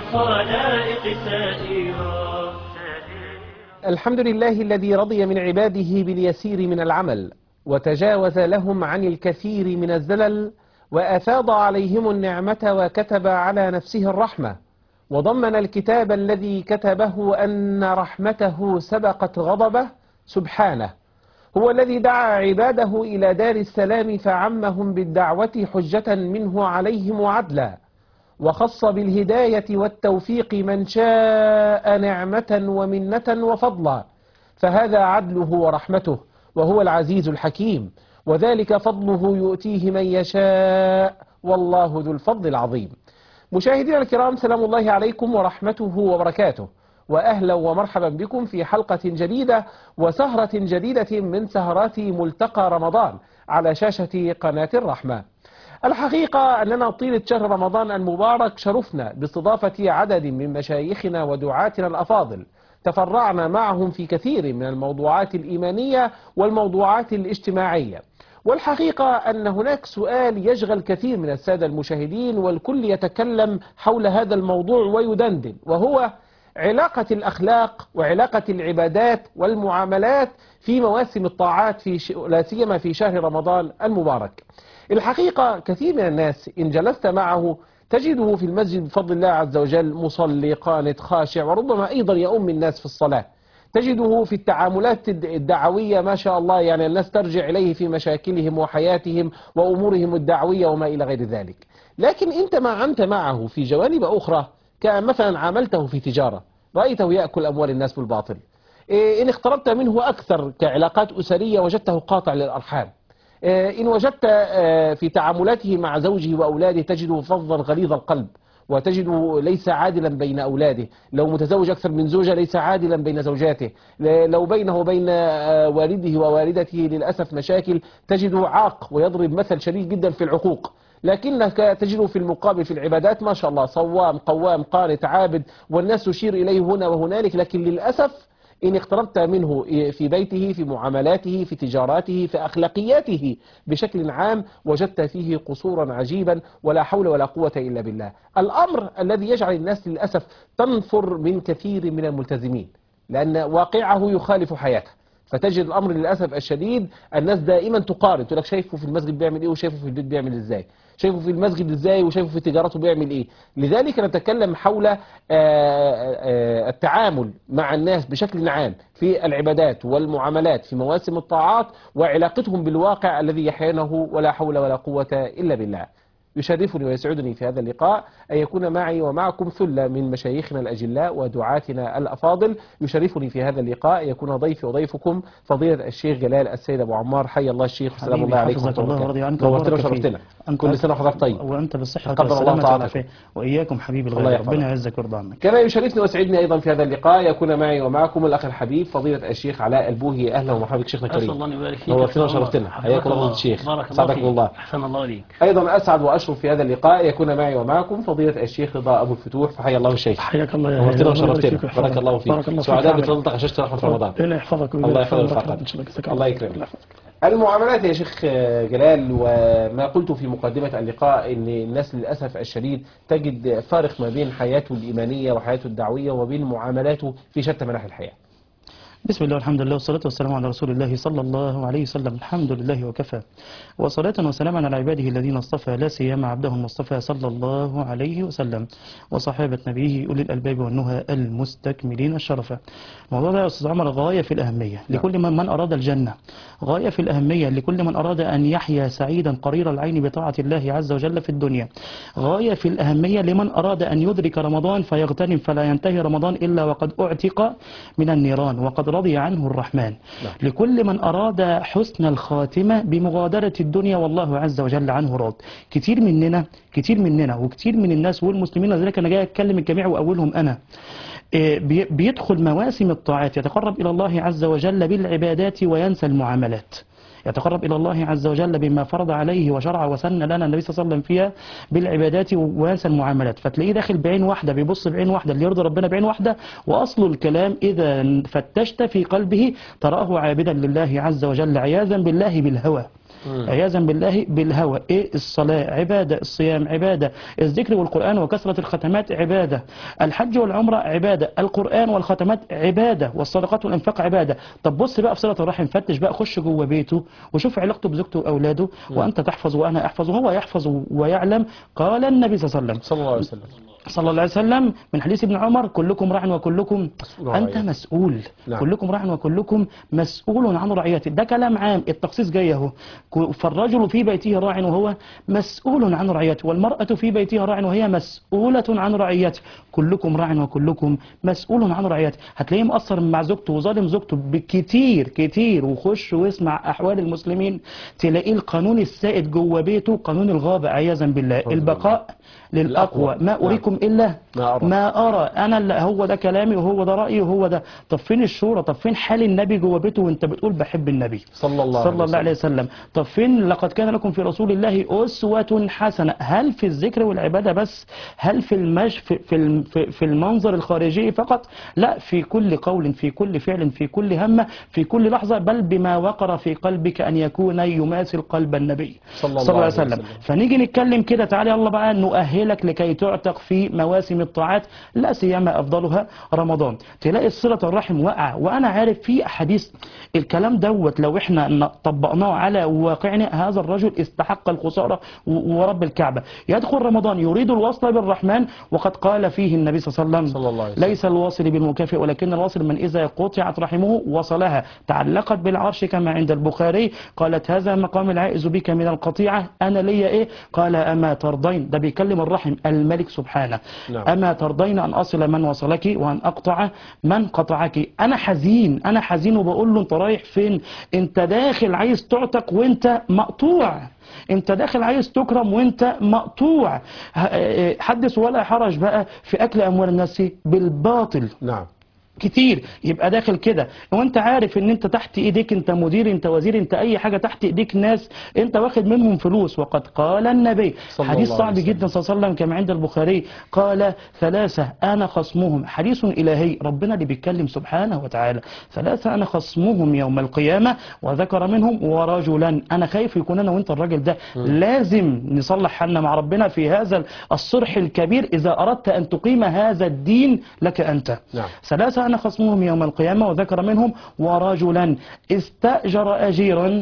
للخلائق سائرا. الحمد لله الذي رضي من عباده باليسير من العمل وتجاوز لهم عن الكثير من الزلل وأفاض عليهم النعمة وكتب على نفسه الرحمة وضمن الكتاب الذي كتبه أن رحمته سبقت غضبه سبحانه. هو الذي دعا عباده إلى دار السلام فعمهم بالدعوة حجة منه عليهم وعدلا، وخص بالهداية والتوفيق من شاء نعمة ومنة وفضلا، فهذا عدله ورحمته، وهو العزيز الحكيم، وذلك فضله يؤتيه من يشاء، والله ذو الفضل العظيم. مشاهدينا الكرام، سلام الله عليكم ورحمته وبركاته، وأهلا ومرحبا بكم في حلقة جديدة وسهرة جديدة من سهرات ملتقى رمضان على شاشة قناة الرحمة. الحقيقة أننا طيلة شهر رمضان المبارك شرفنا باستضافة عدد من مشايخنا ودعاتنا الأفاضل، تفرعنا معهم في كثير من الموضوعات الإيمانية والموضوعات الاجتماعية. والحقيقة أن هناك سؤال يشغل كثير من السادة المشاهدين والكل يتكلم حول هذا الموضوع ويدندن، وهو علاقة الأخلاق وعلاقة العبادات والمعاملات في مواسم الطاعات لا سيما في شهر رمضان المبارك. الحقيقة كثير من الناس إن جلست معه تجده في المسجد بفضل الله عز وجل مصلي قانت خاشع، وربما أيضا يؤم الناس في الصلاة. تجده في التعاملات الدعوية ما شاء الله، يعني الناس ترجع إليه في مشاكلهم وحياتهم وأمورهم الدعوية وما إلى غير ذلك. لكن أنت معه في جوانب أخرى، كمثلا عاملته في تجارة رأيته يأكل أموال الناس بالباطل، إن اقتربت منه أكثر كعلاقات أسرية وجدته قاطع للأرحام، إن وجدت في تعاملاته مع زوجه وأولاده تجده فظا غليظ القلب، وتجده ليس عادلا بين أولاده، لو متزوج أكثر من زوجة ليس عادلا بين زوجاته، لو بينه وبين والده ووالدته للأسف مشاكل تجده عاق ويضرب مثل شديد جدا في العقوق. لكنك تجده في المقابل في العبادات ما شاء الله صوام قوام قانت عابد، والناس تشير إليه هنا وهنالك. لكن للأسف إن اقتربت منه في بيته في معاملاته في تجاراته في أخلاقياته بشكل عام وجدت فيه قصورا عجيبا، ولا حول ولا قوة إلا بالله. الأمر الذي يجعل الناس للأسف تنفر من كثير من الملتزمين لأن واقعه يخالف حياته، فتجد الأمر للأسف الشديد الناس دائما تقارن، تقول لك شايفه في المسجد بيعمل إيه وشايفه في البيت بيعمل إزاي، شايفه في المسجد إزاي وشايفه في تجارته بيعمل إيه. لذلك نتكلم حول التعامل مع الناس بشكل عام في العبادات والمعاملات في مواسم الطاعات وعلاقتهم بالواقع الذي يحيونه، ولا حول ولا قوة إلا بالله. يشرفني ويسعدني في هذا اللقاء أن يكون معي ومعكم ثلة من مشايخنا الأجلاء ودعاتنا الأفاضل. يشرفني في هذا اللقاء أن يكون ضيفي وضيفكم فضيلة الشيخ جلال السيد أبو عمار. حي الله الشيخ وسلام الله عليكم. حفظك الله ورضي عنك نورتنا وشرفتنا. كل سنة وحضرتك طيب وأنت بالصحة والسلامة والعافية، وإياكم حبيبي الغالي، ربنا يعزك ويرضى عنك. كما يشرفني ويسعدني أيضا في هذا اللقاء يكون معي ومعكم الأخ الحبيب فضيلة الشيخ علاء البوهي. أهلا ومرحبا بك شيخنا الكريم. الله يبارك فيك. نورتنا وشرفتنا. حياكم الله الشيخ. سعدكم الله. أحسن الله إليك. أيضا أسعد وأشرف في هذا اللقاء يكون معي ومعكم فضيلة الشيخ رضا أبو الفتوح. فحيا الله الشيخ. حياك الله يا نورتنا وشرفتنا. بارك الله فيك. سعداء بتنطق شاشة رحمة رمضان. الله يحفظك الله يحفظك. الله يكرمك. المعاملات يا شيخ جلال، وما قلت في مقدمة اللقاء ان الناس للأسف الشديد تجد فارق ما بين حياته الإيمانية وحياته الدعوية وبين معاملاته في شتى مناحي الحياة. بسم الله والحمد لله والصلاة والسلام على رسول الله صلى الله عليه وسلم. الحمد لله وكفى، وصلاة وسلاما على عباده الذين اصطفى، لا سيما عبده المصطفى صلى الله عليه وسلم وصحابة نبيه أولي الألباب والنهى المستكملين الشرفة. الموضوع ده يا أستاذ عمر غاية في الأهمية لكل من أراد الجنة، غاية في الأهمية لكل من أراد أن يحيا سعيدا قرير العين بطاعة الله عز وجل في الدنيا، غاية في الأهمية لمن أراد أن يدرك رمضان فيغتنم فلا ينتهي رمضان إلا وقد أعتق من النيران وقد رضي عنه الرحمن. لكل من أراد حسن الخاتمة بمغادرة الدنيا والله عز وجل عنه راض. كتير مننا وكتير من الناس والمسلمين، لذلك أنا جاي أتكلم الجميع وأولهم أنا، بيدخل مواسم الطاعات يتقرب إلى الله عز وجل بالعبادات وينسى المعاملات، يتقرب إلى الله عز وجل بما فرض عليه وشرع وسن لنا النبي صلى الله عليه وسلم فيها بالعبادات وينسى المعاملات. فتلاقيه داخل بعين واحدة، بيبص بعين واحدة اللي يرضي ربنا بعين واحدة، وأصل الكلام إذا فتشت في قلبه تراه عابدا لله عز وجل عياذا بالله بالهوى. عياذا بالله بالهوى. ايه الصلاة عبادة، الصيام عبادة، الذكر والقرآن وكثرة الختمات عبادة، الحج والعمرة عبادة، القرآن والختمات عبادة، والصدقات والإنفاق عبادة. طب بص بقى في صلة الرحم، فتش بقى، خش جوه بيته وشوف علاقته بزوجته وأولاده، وأنت تحفظ وأنا أحفظ وهو يحفظ ويعلم. قال النبي صلى الله عليه وسلم صلى الله عليه وسلم صلى الله عليه وسلم من حديث ابن عمر: كلكم راع وكلكم أنت مسؤول. نعم. كلكم راع وكلكم مسؤول عن رعيته. ده كلام عام، التخصيص جاي اهو. فالرجل في بيته راع وهو مسؤول عن رعيته، والمرأة في بيتها راع وهي مسؤولة عن رعيته. كلكم راع وكلكم مسؤول عن رعيته. هتلاقيه مقصر مع زوجته وظالم زوجته بكتير كتير، وخش واسمع أحوال المسلمين تلاقيه القانون السائد جوه بيته قانون الغابة عياذا بالله. البقاء للأقوى، ما أريكم إلا ما أرى أنا. هو ده كلامي وهو ده رأيي وهو ده. طب فين الشورى؟ طب فين حال النبي جوه بيته وانت بتقول بحب النبي صلى الله عليه وسلم؟ طب فين لقد كان لكم في رسول الله أسوة حسنة؟ هل في الذكر والعبادة بس؟ هل في في المنظر الخارجي فقط؟ لا، في كل قول، في كل فعل، في كل همة، في كل لحظة، بل بما وقر في قلبك أن يكون يماثل قلب النبي صلى الله عليه وسلم. فنيجي نتكلم كده، تعالى يلا بقى نؤهلك لكي تعتق في مواسم الطاعات، لا سيما أفضلها رمضان. تلاقي صلة الرحم وقع. وأنا عارف في أحاديث الكلام دوت لو إحنا طبقناه على واقعنا، هذا الرجل استحق الخسارة ورب الكعبة. يدخل رمضان يريد الوصل بالرحمن، وقد قال فيه النبي صلى الله عليه وسلم: ليس الواصل بالمكافئ ولكن الواصل من إذا قطعت رحمه وصلها. تعلقت بالعرش كما عند البخاري. قالت: هذا مقام العائز بك من القطيعة، أنا لي إيه؟ قال: أما ترضين. ده بيكلم الرحم الملك سبحانه. نعم. أما ترضين أن أصل من وصلك وأن أقطع من قطعك. أنا حزين وبقول له: أنت رايح فين؟ أنت داخل عايز تعتق وأنت مقطوع، انت داخل عايز تكرم وانت مقطوع. حدث ولا حرج بقى في اكل اموال الناس بالباطل. نعم. كتير يبقى داخل كده وانت عارف ان انت تحت ايديك، انت مدير، انت وزير، انت اي حاجة، تحت ايديك ناس انت واخد منهم فلوس. وقد قال النبي حديث صعب جدا صلى الله عليه وسلم كما عند البخاري: قال: ثلاثة أنا خصمهم. حديث إلهي، ربنا اللي بيتكلم سبحانه وتعالى. ثلاثة أنا خصمهم يوم القيامة، وذكر منهم ورجلا. أنا خايف يكون أنا وانت الراجل ده. لازم نصلح حالنا مع ربنا في هذا الصرح الكبير إذا أردت أن تقيم هذا الدين لك أنت. نعم. ثلاثة أنا خصمهم يوم القيامة، وذكر منهم ورجلا استأجر أجيرا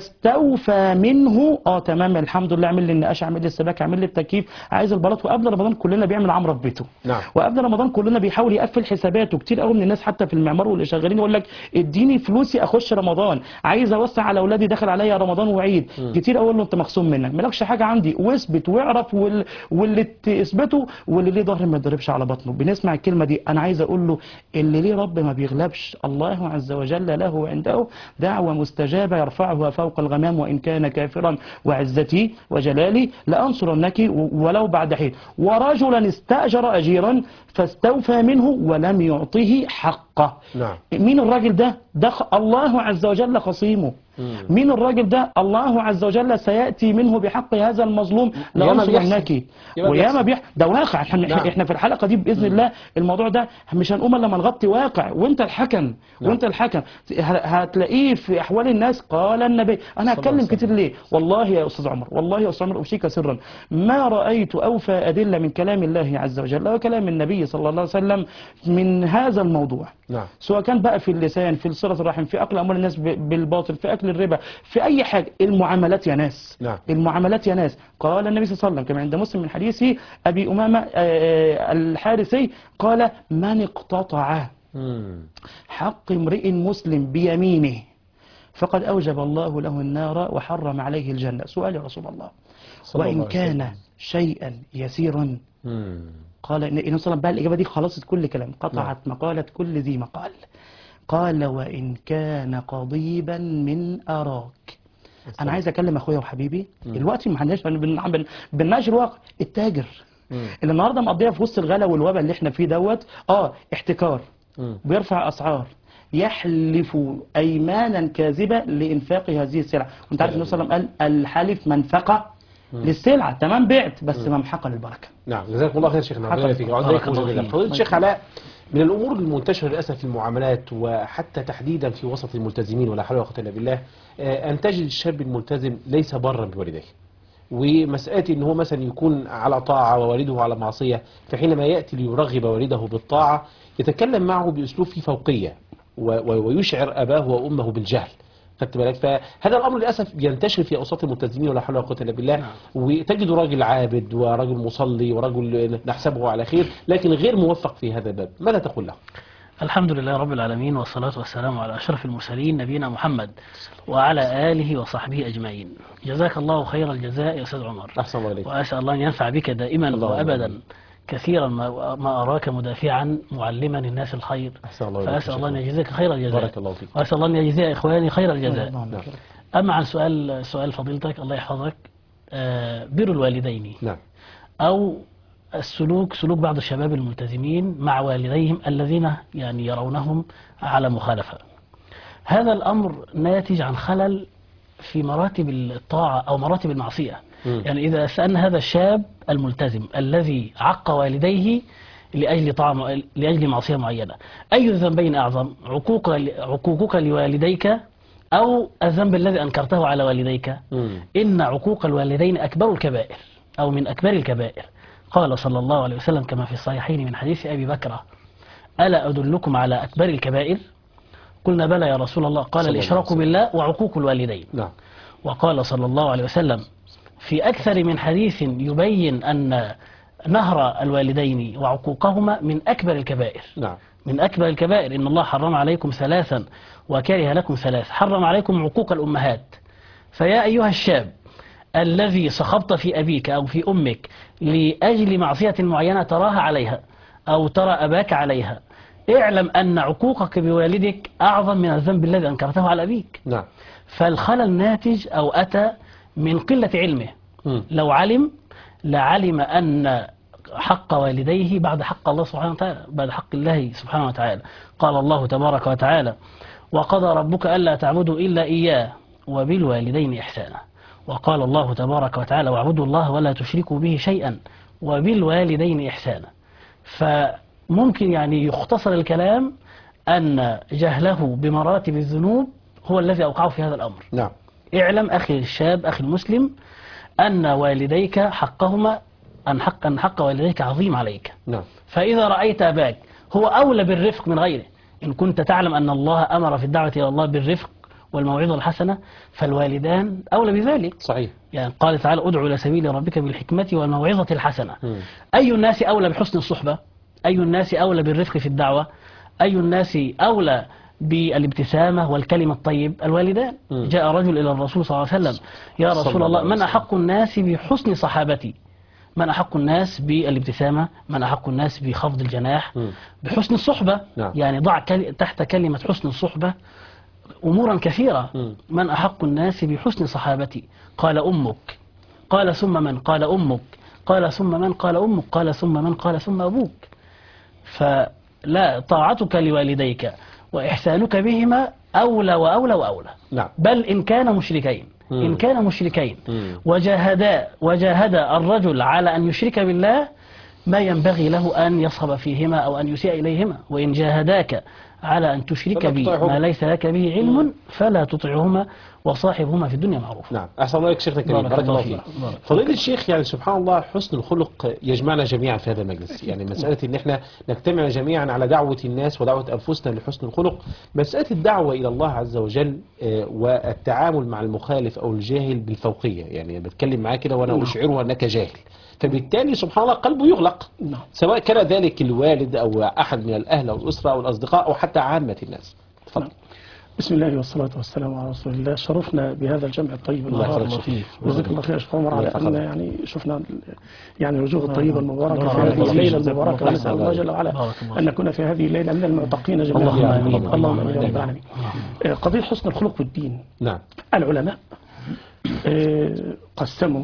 فاستوفى منه. تمام، الحمد لله، اعمل لي النقاش، اعمل لي السباك، اعمل لي التكييف، عايز البلاط. وقبل رمضان كلنا بيعمل عمره في بيته. نعم. وقبل رمضان كلنا بيحاول يقفل حساباته. كتير قوي من الناس حتى في المعمار واللي شغالين يقول لك: اديني فلوسي اخش رمضان، عايز اوسع على اولادي، داخل عليا رمضان وعيد. كتير اقول له: انت مخصوم منك، مالكش حاجه عندي، واثبت واعرف، واللي تثبته، واللي ليه ظهر ما يضربش على بطنه. بنسمع الكلمه دي. انا عايز اقول له: اللي ليه رب ما بيغلبش، الله عز وجل له عنده دعوة مستجابة يرفعها فوق الغمام، وإن كان كافرا وعزتي وجلالي لأنصرنك ولو بعد حين. ورجلا استأجر أجيرا فاستوفى منه ولم يعطه حقه. نعم. مين الراجل ده؟ الله عز وجل خصيمه. مين الراجل ده؟ الله عز وجل سيأتي منه بحق هذا المظلوم لأنصرنك. وياما ده واقع. احنا في الحلقة دي بإذن الله الموضوع ده مش هنقوم الا لما نغطي واقع، وانت الحكم. وانت الحكم هتلاقيه في احوال الناس. قال النبي. انا هتكلم كتير ليه؟ والله يا استاذ عمر، والله يا استاذ عمر، اوصيك سرا، ما رأيت اوفى ادلة من كلام الله عز وجل وكلام النبي صلى الله عليه وسلم من هذا الموضوع. نعم. سواء كان بقى في اللسان، في صلة الرحم، في اكل اموال الناس بالباطل، في اكل الربا، في اي حاجة. المعاملات يا ناس. نعم. المعاملات يا ناس. قال النبي صلى الله عليه وسلم كما عند مسلم من حديث ابي امامة الحارثي قال: من اقتطع حق امرئ مسلم بيمينه فقد أوجب الله له النار وحرم عليه الجنة. سؤال يا رسول الله: وإن كان شيئا يسيرا؟ قال النبي صلى الله عليه وسلم بقى الإجابة دي خلصت كل كلام، قطعت مقالة كل ذي مقال. قال: وإن كان قضيبا من أراك. أنا عايز أكلم أخويا وحبيبي دلوقتي، ما عندناش بنناقش الواقع. التاجر اللي النهارده مقضيها في وسط الغلا والوباء اللي احنا فيه دوت، احتكار، بيرفع اسعار، يحلف ايمانا كاذبه لانفاق هذه السلعه. وانت عارف النبي صلى الله عليه وسلم قال: الحلف منفقه للسلعه. تمام، بعت بس ممحقه للبركه. نعم. جزاكم الله خير شيخنا. فضيلة الشيخ علاء، من الأمور المنتشرة للأسف في المعاملات وحتى تحديدا في وسط الملتزمين ولا حول ولا قوة إلا بالله، أن تجد الشاب الملتزم ليس برا بوالديه، ومسألة ان هو مثلا يكون على طاعة ووالده على معصية، فحينما يأتي ليرغب والده بالطاعة يتكلم معه بأسلوب فيه فوقية ويشعر أباه وأمه بالجهل. خدت بالك؟ فهذا الأمر للأسف ينتشر في أوساط الملتزمين ولا حول ولا قوة إلا بالله. وتجد راجل عابد ورجل مصلي ورجل نحسبه على خير، لكن غير موفق في هذا الباب، ماذا تقول له؟ الحمد لله رب العالمين، والصلاة والسلام على أشرف المرسلين نبينا محمد وعلى آله وصحبه أجمعين. جزاك الله خير الجزاء يا أستاذ عمر، أحسن الله إليك. وأسأل الله أن ينفع بك دائما وأبدا. كثيرا ما أراك مدافعا معلما الناس الخير، أحسن الله إليك. فأسأل الله أن يجزيك خير الجزاء. بارك الله فيك. وأسأل الله أن يجزي إخواني خير الجزاء. نعم. أما عن سؤال فضيلتك الله يحفظك، بر الوالدين، نعم. أو سلوك بعض الشباب الملتزمين مع والديهم الذين يعني يرونهم على مخالفة. هذا الأمر ناتج عن خلل في مراتب الطاعة أو مراتب المعصية. يعني إذا سألنا هذا الشاب الملتزم الذي عق والديه لأجل معصية معينة، أي الذنبين أعظم؟ عقوقك لوالديك أو الذنب الذي أنكرته على والديك؟ إن عقوق الوالدين أكبر الكبائر أو من أكبر الكبائر. قال صلى الله عليه وسلم كما في الصحيحين من حديث أبي بكر: ألا أدلكم على أكبر الكبائر؟ قلنا بلى يا رسول الله. قال الإشراك بالله وعقوق الوالدين. نعم. وقال صلى الله عليه وسلم في أكثر من حديث يبين أن نهر الوالدين وعقوقهما من أكبر الكبائر. نعم. من أكبر الكبائر. إن الله حرم عليكم ثلاثا وكره لكم ثلاث. حرم عليكم عقوق الأمهات. فيا أيها الشاب الذي سخطت في أبيك أو في أمك لأجل معصية معينة تراها عليها أو ترى أباك عليها، اعلم أن عقوقك بوالدك أعظم من الذنب الذي أنكرته على أبيك. نعم. فالخلل ناتج أو أتى من قلة علمه. لو علم لعلم أن حق والديه بعد حق الله سبحانه وتعالى، بعد حق الله سبحانه وتعالى. قال الله تبارك وتعالى: وقضى ربك ألا تعبدوا إلا إياه وبالوالدين إحسانا. وقال الله تبارك وتعالى: واعبدوا الله ولا تشركوا به شيئا وبالوالدين إحسانا. فممكن يعني يختصر الكلام أن جهله بمراتب الذنوب هو الذي أوقعه في هذا الأمر. نعم. اعلم أخي الشاب أخي المسلم أن والديك حقهما أن حق والديك عظيم عليك. نعم. فإذا رأيت أباك هو أولى بالرفق من غيره، إن كنت تعلم أن الله أمر في الدعوة إلى الله بالرفق والموعظة الحسنة، فالوالدان أولى بذلك. صحيح. يعني قال تعالى: ادعو إلى سبيل ربك بالحكمة والموعظة الحسنة. أي الناس أولى بحسن الصحبة؟ أي الناس أولى بالرفق في الدعوة؟ أي الناس أولى بالابتسامة والكلمة الطيب؟ الوالدان. جاء رجل إلى الرسول صلى الله عليه وسلم: يا رسول الله، من أحق الناس بحسن صحابتي؟ من أحق الناس بالابتسامة؟ من أحق الناس بخفض الجناح؟ بحسن الصحبة. نعم. يعني ضع تحت كلمة حسن الصحبة أمورا كثيرة. من أحق الناس بحسن صحابتي؟ قال أمك. قال ثم من؟ قال أمك. قال ثم من؟ قال أمك. قال ثم من؟ قال ثم أبوك. فلا، طاعتك لوالديك وإحسانك بهما أولى وأولى وأولى. نعم. بل إن كان مشركين، إن كان مشركين وجاهدا الرجل على أن يشرك بالله، ما ينبغي له أن يصهب فيهما أو أن يسيء إليهما. وإن جاهداك على أن تشرك بي ما ليس لك به علم فلا تطعهما وصاحبهما في الدنيا معروف. نعم. أحسن الله إليك شيخنا الكريم، بارك الله فيك. فضيلة الشيخ، يعني سبحان الله حسن الخلق يجمعنا جميعا في هذا المجلس. يعني مسألة إن احنا نجتمع جميعا على دعوة الناس ودعوة أنفسنا لحسن الخلق، مسألة الدعوة إلى الله عز وجل والتعامل مع المخالف أو الجاهل بالفوقية. يعني بتكلم معاه كده وأنا أشعره أنك جاهل، فبالتالي سبحان الله قلبه يغلق. سواء كان ذلك الوالد أو أحد من الأهل أو الأسرة أو الأصدقاء أو حتى عامة الناس. تفضل. بسم الله والصلاة والسلام على رسول الله. شرفنا بهذا الجمع الطيب الله فيه. جزاك الله خير يا شيخ عمر على أن يعني شفنا يعني الوجوه الطيبة المباركة في هذه الليلة المباركة. ونسأل الله جل وعلا أن نكون في هذه الليلة من المعتقين جميعا. اللهم آمين يا رب العالمين. قضية حسن الخلق والدين. نعم. العلماء قسموا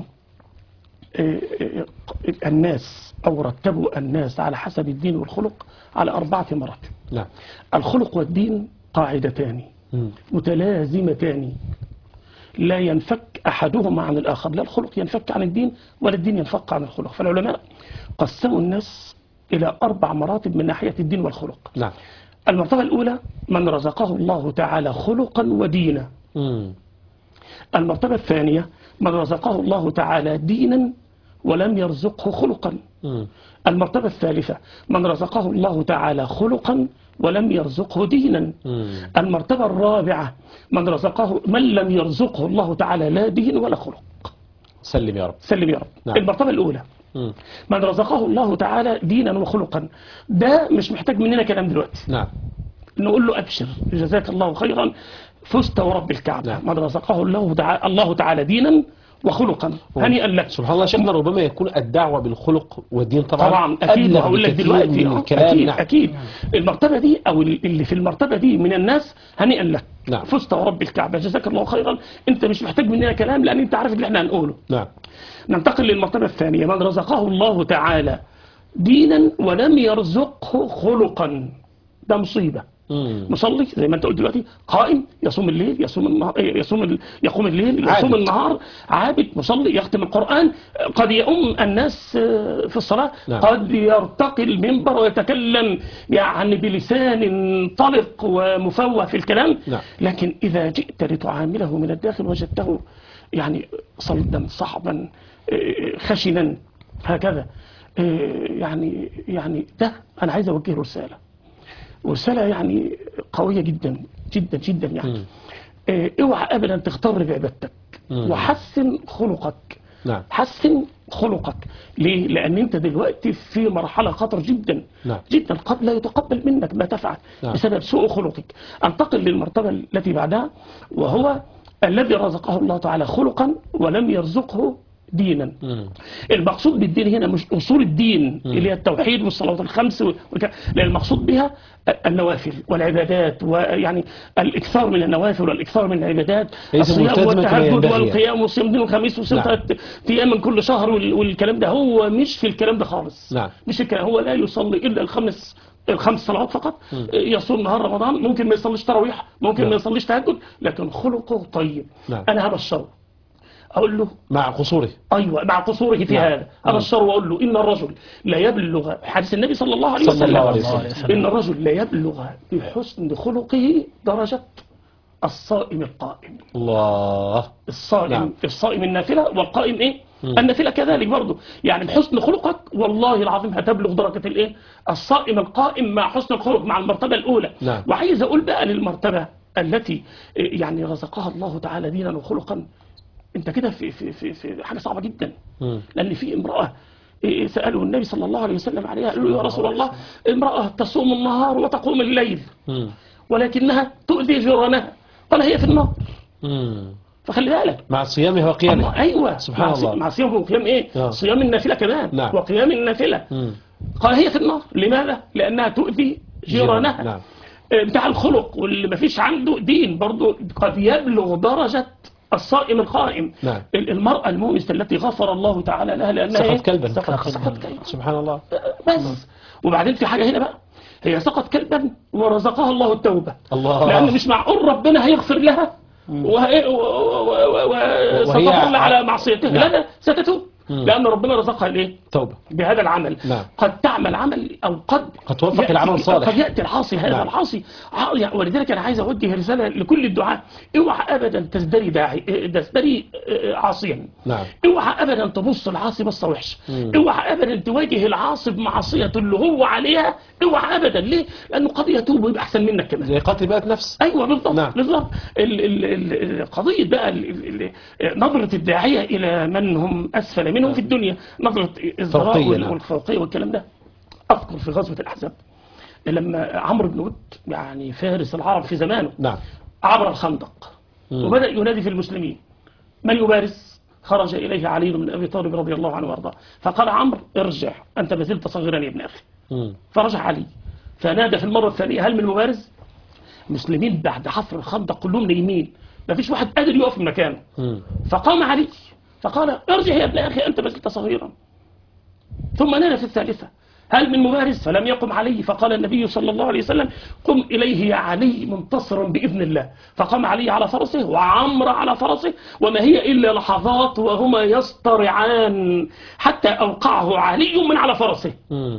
الناس أو رتبوا الناس على حسب الدين والخلق على 4 مراتب. نعم. الخلق والدين قاعدتان متلازمتان لا ينفك أحدهما عن الآخر. لا الخلق ينفك عن الدين ولا الدين ينفك عن الخلق. فالعلماء قسموا الناس إلى 4 مراتب من ناحية الدين والخلق. نعم. المرتبة الأولى من رزقه الله تعالى خلقا ودينا. المرتبة الثانية من رزقه الله تعالى دينا ولم يرزقه خلقا. المرتبة الثالثة من رزقه الله تعالى خلقا ولم يرزقه دينا. المرتبة الرابعة من لم يرزقه الله تعالى لا دين ولا خلق. سلم يا رب. سلم يا رب. نعم. المرتبة الأولى من رزقه الله تعالى دينا وخلقا، ده مش محتاج مننا كلام دلوقتي. نعم. نقول له أبشر جزاك الله خيرا فزت ورب الكعبة. نعم. من رزقه الله تعالى دينا وخلقا هنيئا لك. سبحان الله شيخنا، ربما يكون الدعوة بالخلق والدين طبعا أكيد، وهقول لك دلوقتي من الكلام. أكيد. نعم. أكيد المرتبة دي أو اللي في المرتبة دي من الناس هنيئا لك. نعم. فزت ورب الكعبة جزاك الله خيرا، أنت مش محتاج مننا كلام لأن أنت عارف اللي احنا هنقوله. نعم. ننتقل للمرتبة الثانية من رزقه الله تعالى دينا ولم يرزقه خلقا، ده مصيبة. مصلي زي ما انت قلت دلوقتي، قائم يصوم الليل يصوم النهار يقوم الليل يصوم النهار، عابد مصلي يختم القرآن، قد يؤم الناس في الصلاة. نعم. قد يرتقي المنبر ويتكلم يعني بلسان طلق ومفوه في الكلام. نعم. لكن إذا جئت لتعامله من الداخل وجدته يعني صلدا صعبا خشنا هكذا. يعني ده أنا عايز أوجه رسالة يعني قوية جدا جدا جدا يعني. اوعى ابدا تغتر بعبادتك وحسن خلقك. نعم. حسن خلقك. ليه؟ لان انت دلوقتي في مرحلة خطر جدا. نعم. جدا، قد لا يتقبل منك ما تفعل. نعم. بسبب سوء خلقك. انتقل للمرتبة التي بعدها، وهو الذي رزقه الله تعالى خلقا ولم يرزقه دينا. المقصود بالدين هنا مش أصول الدين اللي هي التوحيد والصلوات الخمس لأن المقصود بها النوافل والعبادات، ويعني الإكثار من النوافل والإكثار من العبادات، الصيام والتهجد والقيام والصيام اثنين وخميس وصيام 3 أيام من كل شهر والكلام ده. هو مش في الكلام ده خالص. نعم. مش الكلام. هو لا يصلي إلا الخمس صلوات فقط. يصوم نهار رمضان، ممكن ما يصليش تراويح، ممكن ما يصليش تهجد، لكن خلقه طيب. نعم. أنا هبشره، أقول له مع قصوره. أيوة مع قصوره في هذا. أبشره وأقول له إن الرجل لا يبلغ، حديث النبي صلى الله عليه وسلم، إن الرجل لا يبلغ بحسن خلقه درجة الصائم القائم. الله. الصائم. نعم. الصائم النافلة والقائم إيه؟ النافلة كذلك برضه. يعني بحسن خلقك والله العظيم هتبلغ درجة الإيه؟ الصائم القائم مع حسن الخلق، مع المرتبة الأولى. نعم. وعايز أقول بقى للمرتبة التي يعني رزقها الله تعالى دينا وخلقا، انت كده في حاجة صعبة جدا. لأن في امرأة سألوا النبي صلى الله عليه وسلم عليها، قالوا له يا رسول الله امرأة تصوم النهار وتقوم الليل ولكنها تؤذي جيرانها، قال هي في النار. فخلي بالك مع صيامها وقيامها. أيوة سبحان الله. مع صيامه وقيام إيه؟ صيام النافلة كمان. نعم. وقيام النافلة. قال هي في النار. لماذا؟ لأنها تؤذي جيرانها. نعم. بتاع الخلق واللي ما فيش عنده دين برضه قد يبلغ درجة الصائم القائم. نعم. المرأة المؤمنة التي غفر الله تعالى لها لأنها سقط كلبا. سقط كلبا. سبحان الله. بس وبعدين في حاجة هنا بقى، هي سقط كلبا ورزقها الله التوبة. الله. لأن مش معقول ربنا هيغفر لها وستظل على معصيتها. نعم. لا ستتوب. لأن ربنا رزقها الايه؟ توبة بهذا العمل. نعم. قد تعمل عمل أو قد توفق العمل الصالح. قد يأتي العاصي هذا. نعم. العاصي ولذلك أنا عايز أوجه رسالة لكل الدعاء، اوعى أبدا تزدري عاصيا. نعم. اوعى أبدا تبص العاصي بصة وحشة. اوعى أبدا تواجه العاصي بمعصيته اللي هو عليها. اوعى أبدا. ليه؟ لأنه قد يتوب ويبقى أحسن منك كمان. زي قاتل بقى نفس. أيوة بالضبط. نعم. بالضبط. قضية بقى نظرة الداعية إلى من هم أسفل منهم في الدنيا، نظرة الزراء والفوقية والكلام ده. أذكر في غزوة الأحزاب لما عمرو بن ود يعني فارس العرب في زمانه. نعم. عبر الخندق وبدأ ينادي في المسلمين، من يبارز؟ خرج إليه علي بن أبي طالب رضي الله عنه وارضاه، فقال عمرو ارجع أنت ما زلت صغيرا يا ابن أخي. فرجع علي فنادى في المرة الثانية هل من مبارز؟ المسلمين بعد حفر الخندق كلهم نايمين، ما فيش واحد قادر يقف من مكانه. فقام علي فقال ارجع يا ابن أخي أنت ما زلت صغيرا. ثم نادى في الثالثة هل من مبارز؟ فلم يقم علي، فقال النبي صلى الله عليه وسلم قم إليه يا علي منتصرا بإذن الله. فقام علي على فرسه وعمر على فرسه، وما هي إلا لحظات وهما يصطرعان حتى أوقعه علي من على فرسه.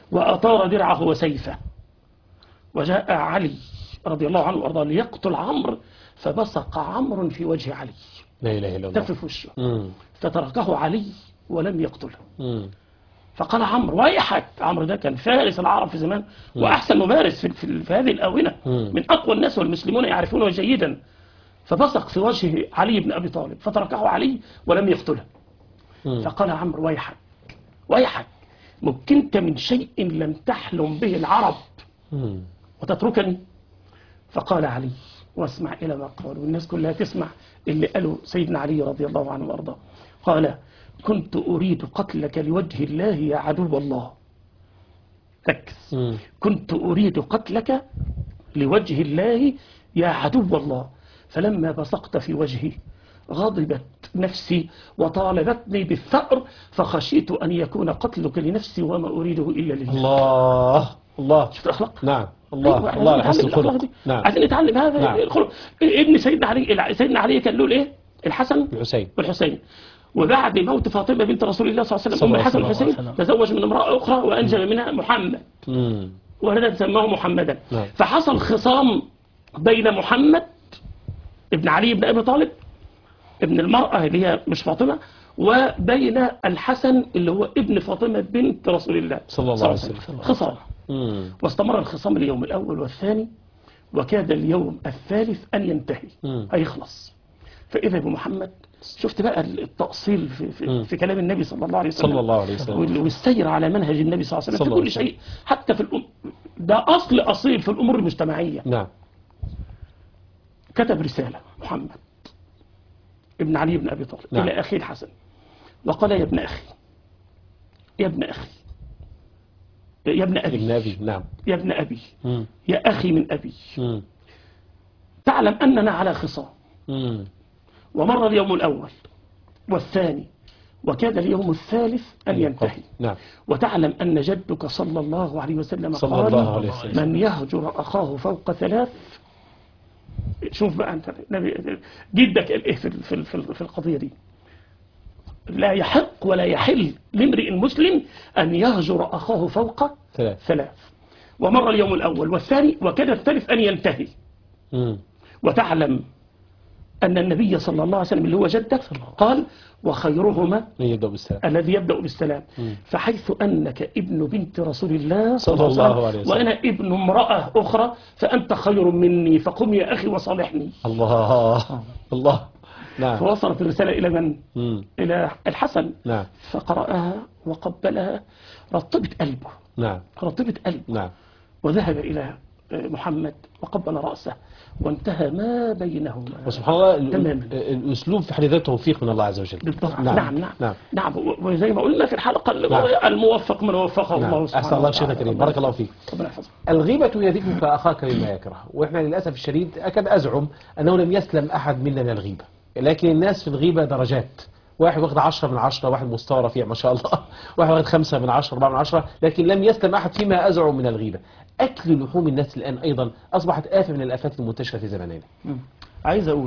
وأطار درعه وسيفه، وجاء علي رضي الله عنه وأرضاه ليقتل عمرو، فبصق عمرو في وجه علي، لا إله إلا الله، تف وشه، فتركه علي ولم يقتله. فقال عمرو ويحك، عمرو ده كان فارس العرب في زمان وأحسن مبارز في هذه الآونة، من أقوى الناس والمسلمون يعرفونه جيدا. فبصق في وجه علي بن أبي طالب فتركه علي ولم يقتله. فقال عمرو ويحك ويحك، مكنت من شيء لم تحلم به العرب وتتركني؟ فقال علي، واسمع إلى ما قال والناس كلها تسمع اللي قاله سيدنا علي رضي الله عنه وارضاه، قال كنت أريد قتلك لوجه الله يا عدو الله. ركز، كنت أريد قتلك لوجه الله يا عدو الله، فلما بصقت في وجهي غضبت نفسي وطالبتني بالثأر، فخشيت أن يكون قتلك لنفسي وما أريده إلا لله. الله الله، شفت الأخلاق؟ نعم، الله أيوة، الله على حسن الخلق. نعم، عايزين نتعلم هذا. نعم. الخلق. ابن سيدنا علي كان له الايه؟ الحسن والحسين. وبعد موت فاطمة بنت رسول الله صلى الله عليه وسلم أم الحسن والحسين تزوج من امرأة أخرى وأنجب منها محمد، ولد سماه محمدا. فحصل خصام بين محمد ابن علي بن أبي طالب ابن المرأة اللي هي مش فاطمة، وبين الحسن اللي هو ابن فاطمة بنت رسول الله صلى الله عليه وسلم. خصام. واستمر الخصام اليوم الأول والثاني، وكاد اليوم الثالث أن ينتهي، هيخلص. فإذا بمحمد، شفت بقى التأصيل في كلام النبي صلى الله عليه وسلم، صلى الله عليه وسلم، والسير على منهج النبي صلى الله عليه وسلم في كل شيء، حتى في ده أصيل في الأمور المجتمعية. نعم. كتب رسالة محمد ابن علي بن أبي طالب إلى أخي الحسن، وقال يا ابن أخي، يا ابن أخي، يا ابن أبي، نعم، يا ابن أبي، يا أخي من أبي، تعلم أننا على خصام، ومر اليوم الأول والثاني، وكاد اليوم الثالث أن ينتهي. نعم. وتعلم أن جدك صلى الله عليه وسلم قال من يهجر أخاه فوق ثلاث. شوف بقى أنت جدك إيه في القضية دي، لا يحق ولا يحل لامرئ مسلم أن يهجر أخاه فوق ثلاث. ومر اليوم الأول والثاني، وكاد الثالث أن ينتهي. وتعلم أن النبي صلى الله عليه وسلم اللي هو جدك قال وخيرهما الذي يبدأ بالسلام. فحيث أنك ابن بنت رسول الله صلى الله عليه وسلم وأنا ابن امرأة أخرى، فأنت خير مني، فقم يا أخي وصالحني. الله الله. نعم. فوصلت الرسالة إلى من؟ إلى الحسن. نعم. فقرأها وقبلها، رطبت قلبه. نعم. رطبت قلبه. نعم. وذهب إلى محمد وقبل رأسه، وانتهى ما بينهما. وسبحان الله تماما. الأسلوب في حد ذاته توفيق من الله عز وجل. بالضبط. نعم. نعم نعم نعم, نعم. وزي ما قلنا في الحلقة الموفق من وفقه الله سبحانه أحسن الله شيخنا الكريم، بارك الله فيك. الغيبة هي ذكرك أخاك بما يكره، وإحنا للأسف الشديد أكاد أزعم أنه لم يسلم أحد منا من الغيبة، لكن الناس في الغيبة درجات، واحد واخد 10 من 10، واحد مستوى رفيع ما شاء الله، واحد واخد 5 من 10، 4 من 10، لكن لم يسلم أحد فيما أزعم من الغيبة. أكل لحوم الناس الآن أيضا أصبحت آفة من الآفات المنتشرة في زماننا. عايز أقول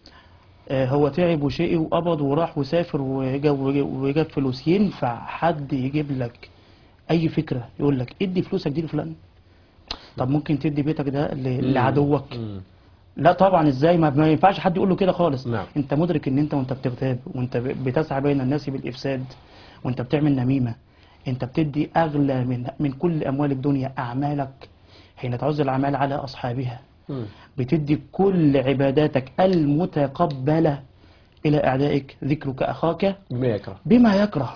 هو تعب وشقي وقبض وراح وسافر وجاب فلوس، ينفع حد يجيب لك أي فكرة يقول لك ادي فلوسك دي لفلان؟ طب ممكن تدي بيتك ده لعدوك؟ لا طبعا، ازاي؟ ما ينفعش حد يقول له كده خالص. نعم. انت مدرك ان انت وانت بتغتاب وانت بتسعى بين الناس بالافساد وانت بتعمل نميمه، انت بتدي اغلى من كل اموال الدنيا اعمالك حين تعز الاعمال على اصحابها. بتدي كل عباداتك المتقبله الى اعدائك، ذكرك اخاك بما يكره.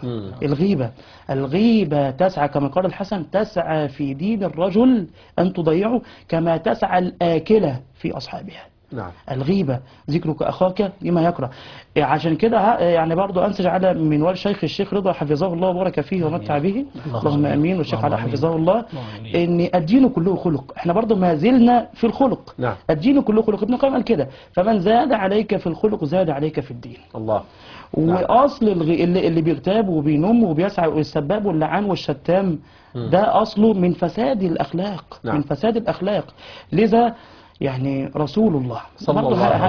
الغيبه تسعى كما قال الحسن، تسعى في دين الرجل ان تضيعه كما تسعى الاكله في اصحابها. نعم. الغيبة ذكرك أخاك بما يكره. عشان كده يعني برضو أنسج على منوال شيخ الشيخ رضا حفظه الله وبارك فيه ومتع به، اللهم أمين، والشيخ على حفظه الله، إن الدين كله خلق. احنا برضو ما زلنا في الخلق. نعم. الدين كله خلق. ابن القيم قال كده، فمن زاد عليك في الخلق زاد عليك في الدين. الله. وأصل اللي بيغتاب وبينم وبيسعى والسباب واللعان والشتام، ده أصله من فساد الأخلاق. نعم. من فساد الأخلاق. لذا يعني رسول الله صلى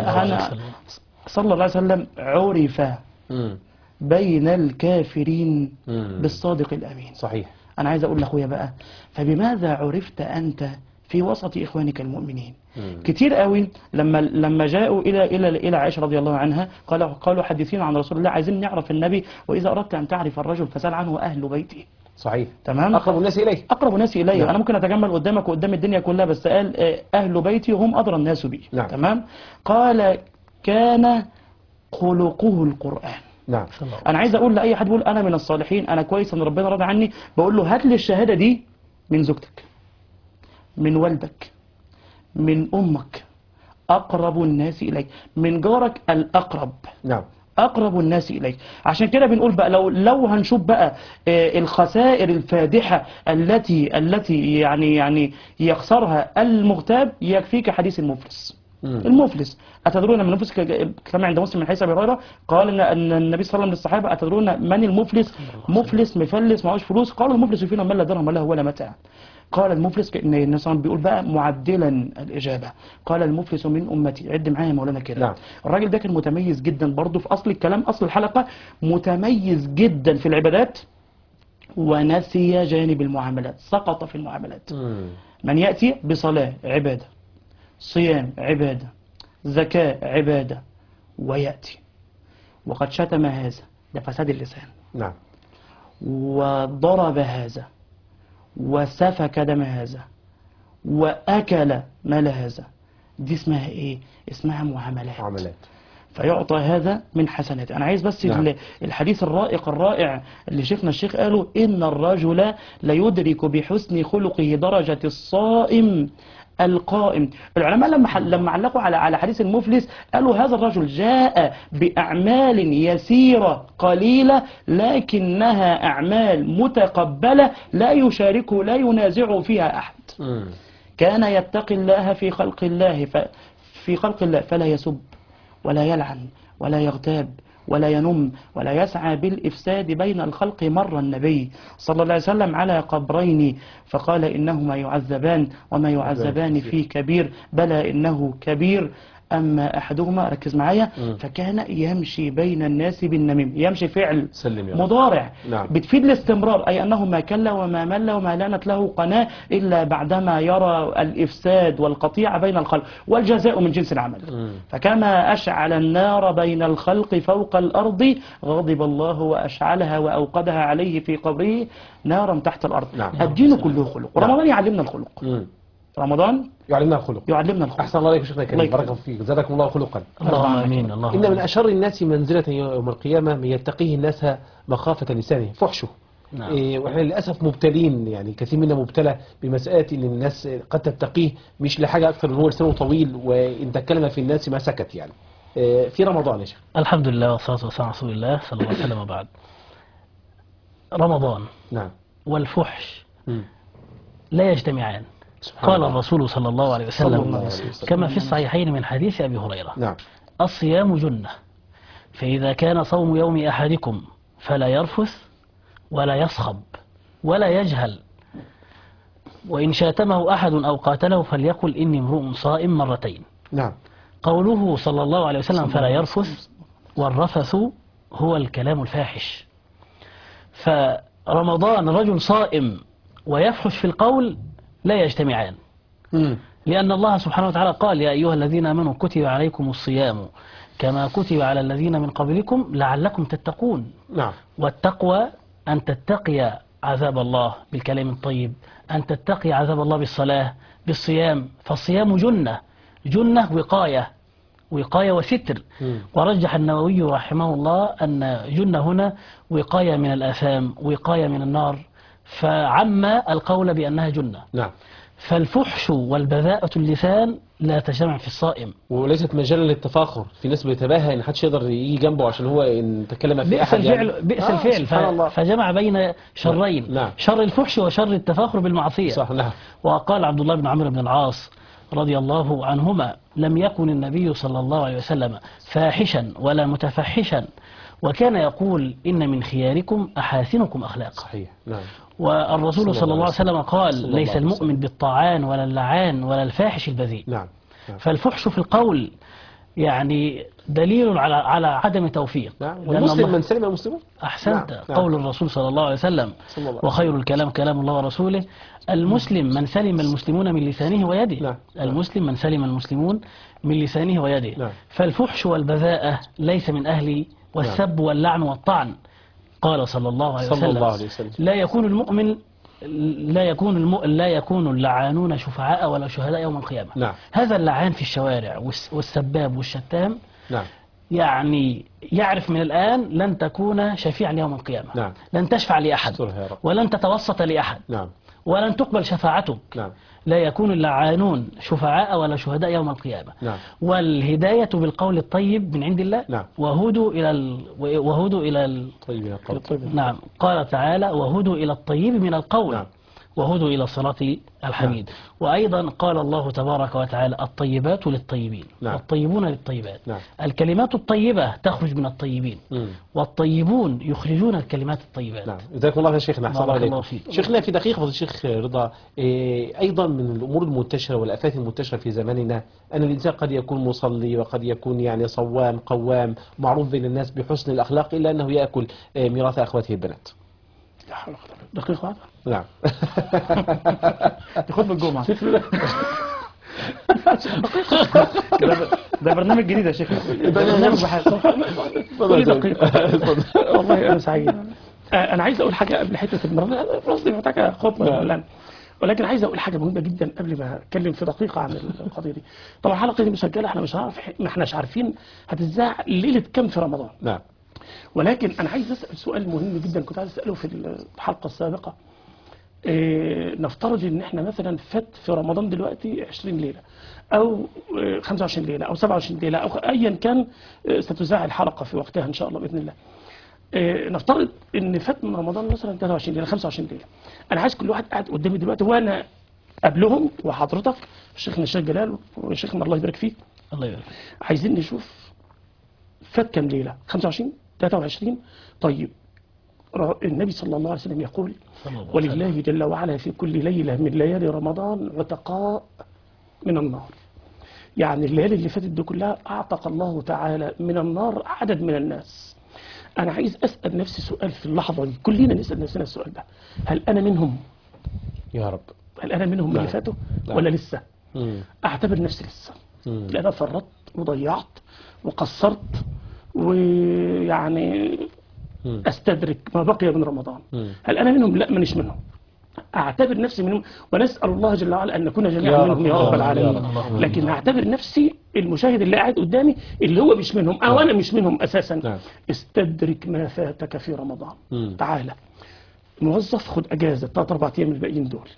الله عليه وسلم عرف بين الكافرين بالصادق الأمين. صحيح. أنا عايز أقول لأخويا بقى، فبماذا عرفت أنت في وسط إخوانك المؤمنين؟ كتير قوي لما جاءوا إلى عائشة رضي الله عنها قالوا حدثينا عن رسول الله، عايزين نعرف النبي، وإذا أردت أن تعرف الرجل فسأل عنه أهل بيته. صحيح. تمام. أقرب الناس إليه. أقرب الناس إليه. نعم. أنا ممكن أتجمل قدامك وقدام الدنيا كلها، بس قال أهل بيتي هم أدرى الناس بي. نعم. تمام. قال كان خلقه القرآن. نعم. أنا عايز أقول لأي حد بيقول أنا من الصالحين، أنا كويس، أن ربنا راضي عني، بقول له هات لي الشهادة دي من زوجتك، من والدك، من أمك، أقرب الناس إليك، من جارك الأقرب. نعم. أقرب الناس إليك. عشان كده بنقول بقى لو هنشوف بقى الخسائر الفادحة التي يعني يخسرها المغتاب، يكفيك حديث المفلس. المفلس، أتدرون من المفلس؟ كما عند مسلم من حديث أبي هريرة قال أن النبي صلى الله عليه وسلم للصحابة أتدرون من المفلس؟ مفلس مفلس معهوش فلوس. قالوا المفلس فينا من لا درهم له ولا متاع. قال المفلس، كأن النبي صلى الله عليه وسلم بيقول بقى معدلا الإجابة، قال المفلس من أمتي. عد معايا يا مولانا كده. نعم. الراجل ده كان متميز جدا برضه في أصل الكلام، أصل الحلقة، متميز جدا في العبادات ونسي جانب المعاملات، سقط في المعاملات. من يأتي بصلاة عبادة، صيام عبادة، زكاة عبادة، ويأتي وقد شتم هذا، ده فساد اللسان. نعم. وضرب هذا، وسفك دم هذا، وأكل مال هذا، دي اسمها إيه؟ اسمها معاملات. فيعطى هذا من حسنات. أنا عايز بس نعم. الحديث الرائع اللي شيخنا الشيخ قالوا إن الرجل ليدرك بحسن خلقه درجة الصائم القائم. العلماء لما علقوا على حديث المفلس قالوا هذا الرجل جاء بأعمال يسيرة قليلة لكنها أعمال متقبلة لا يشاركه لا ينازعه فيها أحد. كان يتقي الله في خلق الله فلا يسب ولا يلعن ولا يغتاب ولا ينم ولا يسعى بالإفساد بين الخلق. مر النبي صلى الله عليه وسلم على قبرين فقال إنهما يعذبان وما يعذبان في كبير، بلى إنه كبير أما أحدهما، ركز معايا، فكان يمشي بين الناس بالنميم. يمشي فعل مضارع. نعم. بتفيد الاستمرار، أي أنه ما كل وما مل وما لانت له قناة إلا بعدما يرى الإفساد والقطيعة بين الخلق، والجزاء من جنس العمل. فكما أشعل النار بين الخلق فوق الأرض غضب الله وأشعلها وأوقدها عليه في قبره نارا تحت الأرض. نعم. الدين كله خلق، ورمضان يعلمنا الخلق. رمضان يعلمنا الخلق. أحسن الله عليك شيخنا الكريم، بارك الله فيك، زادكم الله خلقا. اللهم آمين. إن من أشر الناس منزلة يوم القيامة من يتقيه الناس مخافة لسانه، فحشه. نعم. وإحنا للأسف مبتلين، يعني كثير منا مبتلى بمسألة إن الناس قد تتقيه مش لحاجة أكثر من هو لسانه طويل وإن تكلم في الناس ما سكت يعني. في رمضان يا شيخ. الحمد لله والصلاة والسلام على رسول الله صلى الله عليه وسلم. وبعد، رمضان نعم. والفحش لا يجتمعان. قال الرسول صلى الله عليه وسلم كما في الصحيحين من حديث أبي هريرة: نعم. الصيام جنة، فإذا كان صوم يوم أحدكم فلا يرفث ولا يصخب ولا يجهل، وإن شاتمه أحد أو قاتله فليقل إني امرؤ صائم مرتين. نعم. قوله صلى الله عليه وسلم فلا يرفث، والرفث هو الكلام الفاحش. فرمضان رجل صائم ويفحش في القول لا يجتمعان، لأن الله سبحانه وتعالى قال: يا أيها الذين آمنوا كتب عليكم الصيام كما كتب على الذين من قبلكم لعلكم تتقون. نعم. والتقوى أن تتقي عذاب الله بالكلام الطيب، أن تتقي عذاب الله بالصلاة بالصيام. فالصيام جنة وقاية وستر. ورجح النووي رحمه الله أن جنة هنا وقاية من الآثام، وقاية من النار، فعم القول بأنها جنة. نعم. فالفحش والبذاءة اللسان لا تجتمع في الصائم، وليست مجالا للتفاخر. في ناس بيتباهى ان محدش يقدر يجي جنبه عشان هو ان تكلم في احد بئس الفعل فجمع بين شرين. نعم. شر الفحش وشر التفاخر بالمعصية. صح. نعم. وقال عبد الله بن عمرو بن العاص رضي الله عنهما: لم يكن النبي صلى الله عليه وسلم فاحشا ولا متفحشا، وكان يقول: إن من خياركم أحاسنكم أخلاقا. صحيح. نعم. والرسول صلى الله عليه وسلم قال: ليس المؤمن بالطعان ولا اللعان ولا الفاحش البذيء. نعم. فالفحش في القول يعني دليل على عدم توفيق. نعم. لأن والمسلم الله- من سلم المسلمون. أحسنت. نعم. قول الرسول صلى الله عليه وسلم صلى الله عليه وخير الكلام كلام الله ورسوله. المسلم من سلم المسلمون من لسانه ويده. نعم. المسلم من سلم المسلمون من لسانه ويده. نعم. فالفحش والبذاءة ليس من أهلي، والسب واللعن والطعن. قال صلى الله عليه صلى وسلم الله عليه وسلم. لا يكون اللعانون شفعاء ولا شهداء يوم القيامة. نعم. هذا اللعان في الشوارع والسباب والشتام نعم. يعني يعرف من الآن لن تكون شفيعا يوم القيامة. نعم. لن تشفع لأحد استرها يا رب. ولن تتوسط لأحد نعم. ولن تقبل شفاعتك. نعم. لا يكون اللعانون شفعاء ولا شهداء يوم القيامة. نعم. والهداية بالقول الطيب من عند الله. نعم. وهدوا إلى طيب يا قول. نعم. قال تعالى وهدوا إلى الطيب من القول. نعم. وهدوا إلى الصراط الحميد. وأيضا قال الله تبارك وتعالى الطيبات للطيبين. نعم. والطيبون للطيبات. نعم. الكلمات الطيبة تخرج من الطيبين. والطيبون يخرجون الكلمات الطيبات. نعم. جزاكم الله شيخنا. أحسن الله بارك الله عليكم. فيك. شيخنا في دقيقة فضل الشيخ رضا، أيضا من الأمور المنتشرة والآفات المنتشرة في زماننا أن الإنسان قد يكون مصلي وقد يكون يعني صوام قوام معروف بين الناس بحسن الأخلاق، إلا أنه يأكل ميراث أخواته البنات. لا حول ولا قوة. دقيقة واحدة. نعم. خطبة الجمعة. ده برنامج جديد يا شيخ. برنامج بحاجة. كل دقيقة. والله أنا سعيد. أنا عايز أقول حاجة قبل حتة المرض دي محتاجة خطبة الآن، ولكن عايز أقول حاجة مهمة جدا قبل ما أتكلم في دقيقة عن القضية دي. طبعا الحلقة دي مسجلة، احنا ما احناش عارفين هتتذاع ليلة كم في رمضان. نعم. ولكن أنا عايز أسأل سؤال مهم جدا كنت عايز أسأله في الحلقة السابقة. نفترض ان احنا مثلا فات في رمضان دلوقتي 20 ليلة او 25 ليلة او 27 ليلة او ايا كان، ستذاع الحلقة في وقتها ان شاء الله باذن الله. نفترض ان فات من رمضان مثلا 23 ليلة 25 ليلة. انا عايز كل واحد قاعد قدامي دلوقتي وانا قبلهم وحضرتك شيخنا الشيخ جلال وشيخنا الله يبارك فيك، الله يبارك. عايزين نشوف فات كام ليلة، 25 23. طيب النبي صلى الله عليه وسلم يقول ولله جل وعلا في كل ليلة من ليالي رمضان عتقاء من النار. يعني الليالي اللي فاتت دي كلها أعتق الله تعالى من النار عدد من الناس. أنا عايز أسأل نفسي سؤال في اللحظة دي، كلنا نسأل نفسنا السؤال ده، هل أنا منهم؟ يا رب. هل أنا منهم اللي فاتوا ولا لسه؟ أعتبر نفسي لسه، لأن أنا فرطت وضيعت وقصرت ويعني أستدرك ما بقي من رمضان. هل أنا منهم؟ لا، مانيش منهم. أعتبر نفسي منهم، ونسأل الله جل وعلا أن نكون جميعا منهم يا رب العالمين. لكن أعتبر نفسي المشاهد اللي قاعد قدامي اللي هو مش منهم أو أنا مش منهم أساسا. استدرك ما فاتك في رمضان. تعالى موظف خد أجازة 3-4 أيام الباقيين دول.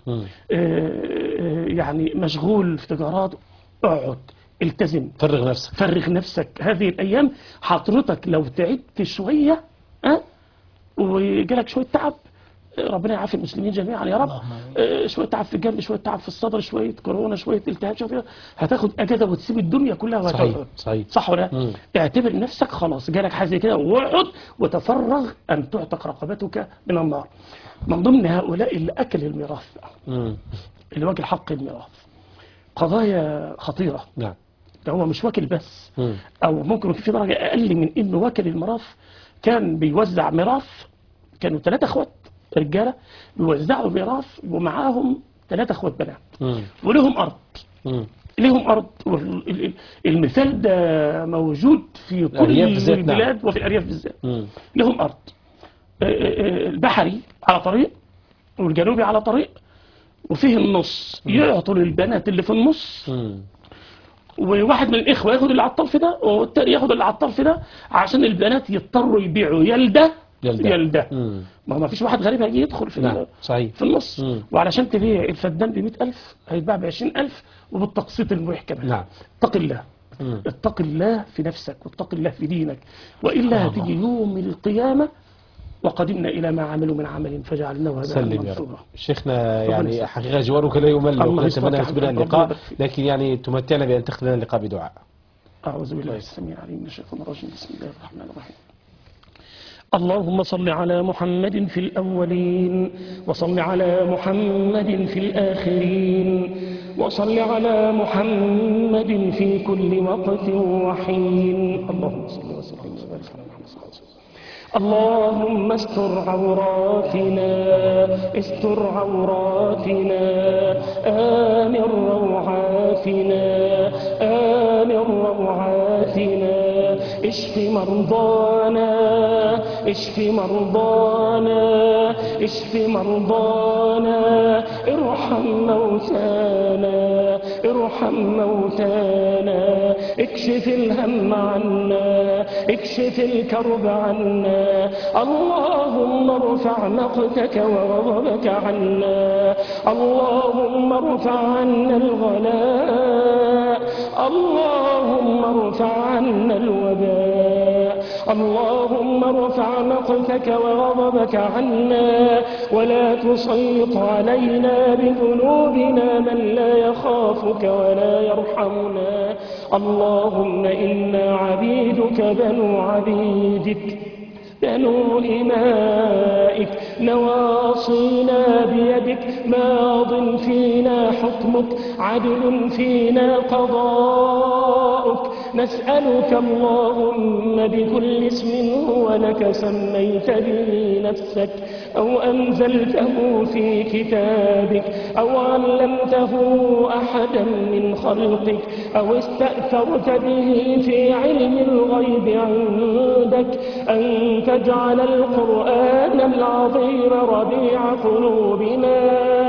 يعني مشغول في تجارات، اقعد التزم، فرغ نفسك هذه الأيام. حضرتك لو تعبت شوية وجالك شوية تعب، ربنا يعافي المسلمين جميعا يا رب، شوية تعب في الجنب، شوية تعب في الصدر، شوية كورونا، شوية التهاب، شوية هتاخد أجازة وتسيب الدنيا كلها وهتقعد. صح ولا؟ اعتبر نفسك خلاص جالك حاجة كده واقعد وتفرغ أن تعتق رقبتك من النار. من ضمن هؤلاء اللي أكل الميراث، اللي واكل حق الميراث، قضايا خطيرة. نعم. ده هو مش واكل بس، أو ممكن في درجة أقل من إنه واكل الميراث. كان بيوزع ميراث، كانوا 3 أخوات رجالة بيوزعوا ميراث ومعاهم 3 أخوات بنات ولهم أرض. لهم أرض. المثال ده موجود في كل البلاد وفي الأرياف بالذات. لهم أرض، البحري على طريق والجنوبي على طريق، وفيه النص يعطوا للبنات اللي في النص، وواحد من الإخوة ياخد اللي على الطرف ده والتاني ياخد اللي على الطرف ده، عشان البنات يضطروا يبيعوا يلدة. ما فيش واحد غريب هيجي يدخل في في النص. وعلشان تبيع الفدان ب100,000 هيتباع ب20,000 وبالتقسيط المريح كمان. اتق الله. اتق الله في نفسك واتق الله في دينك، وإلا هتيجي يوم القيامة وقدمنا إلى ما عملوا من عمل فجعلناه هباء منثورا. شيخنا يعني حقيقة جوارك لا يمل، ونتمنى بنا اللقاء، لكن يعني تمتعنا بأن تختم لنا اللقاء بدعاء. أعوذ بالله السميع العليم من الشيطان الرجيم. بسم الله الرحمن الرحيم. اللهم صل على محمد في الأولين، وصل على محمد في الآخرين، وصل على محمد في كل وقت وحين. اللهم صل وسلم وبارك على محمد صلى الله عليه وسلم. اللهم استر عوراتنا، استر عوراتنا، آمن روعاتنا، آمن روعاتنا، اشف مرضانا، اشف مرضانا، اشف مرضانا، ارحم موتانا، ارحم موتانا، اكشف الهم عنا، اكشف الكرب عنا. اللهم ارفع مقتك وغضبك عنا، اللهم ارفع عنا الغلاء، اللهم ارفع عنا الوباء، اللهم ارفع مقتك وغضبك عنا، ولا تسلط علينا بذنوبنا من لا يخافك ولا يرحمنا. اللهم إنا عبيدك بنو عبيدك بنو إمائك، نواصينا بيدك، ماض فينا حكمك، عدل فينا قضاؤك. نسألك اللهم بكل اسم هو لك سميت به نفسك، أو أنزلته في كتابك، أو علمته أحدا من خلقك، أو استأثرت به في علم الغيب عندك، أن تجعل القرآن العظيم ربيع قلوبنا.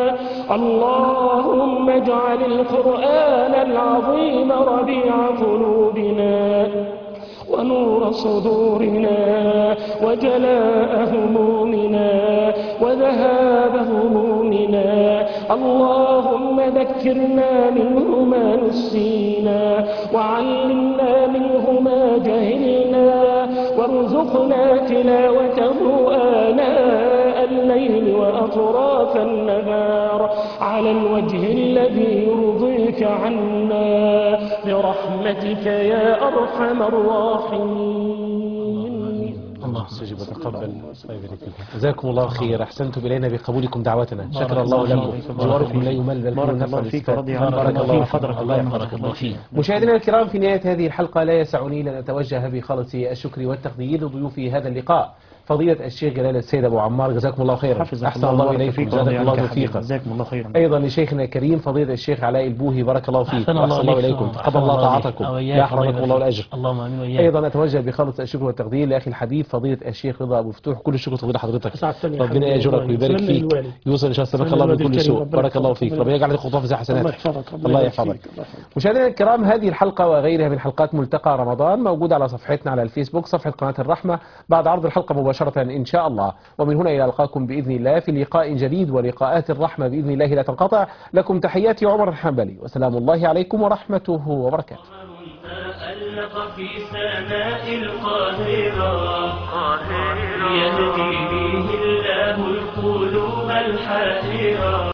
اللهم اجعل القرآن العظيم ربيع قلوبنا ونور صدورنا وجلاء همومنا وذهاب همومنا. اللهم ذكرنا منه ما نسينا، وعلمنا منه ما جهلنا، وارزقنا تلاوته آناء الليل وأطراف النهار على الوجه الذي يرضيك عنا برحمتك يا أرحم الراحمين. الله استجب وتقبل. جزاكم الله خير، احسنتم الينا بقبولكم دعوتنا، شكر الله لكم، جواركم لا يمل بل بارك فيه الله نفع فيك الاستفادة. ورضي عنك. بارك الله فيك. فيك. الله يحفظك. بارك الله فيك. مشاهدينا الكرام، في نهاية هذه الحلقة لا يسعني لأن أتوجه بخالص الشكر والتقدير لضيوفي هذا اللقاء، فضيلة الشيخ جلال السيد أبو عمار، جزاكم الله خيرا، أحسن الله إليكم، جزاكم الله توفيقا. جزاكم الله خيرا. أيضا لشيخنا الكريم فضيلة الشيخ علاء البوهي، بارك الله فيك، أحسن وأحسن الله إليكم، إليكم. تقبل الله طاعتكم، لا حرمكم الله الأجر. اللهم آمين وإياك. أيضا أتوجه بخالص الشكر والتقدير لأخي الحبيب فضيلة الشيخ رضا أبو فتوح، كل الشكر فضيلة حضرتك، ربنا يأجرك ويبارك فيك، يوصل إن شاء الله سبحانك الله من كل سوء، بارك الله فيك، ربنا يجعل الخطوة في حسناتك، الله يحفظك. مشاهدينا الكرام، هذه الحلقة وغيرها من حلقات ملتقى رمضان موجودة على صفحتنا على الفيسبوك، صفحة قناة الرحمة، بعد عرض الحلقة مباشرة إن شاء الله. ومن هنا إلى ألقاكم بإذن الله في لقاء جديد ولقاءات الرحمة بإذن الله لا تنقطع. لكم تحياتي عمر الحنبلي، وسلام الله عليكم ورحمته وبركاته. تألق في سماء القاهرة يهدي به الله القلوب الحائرة.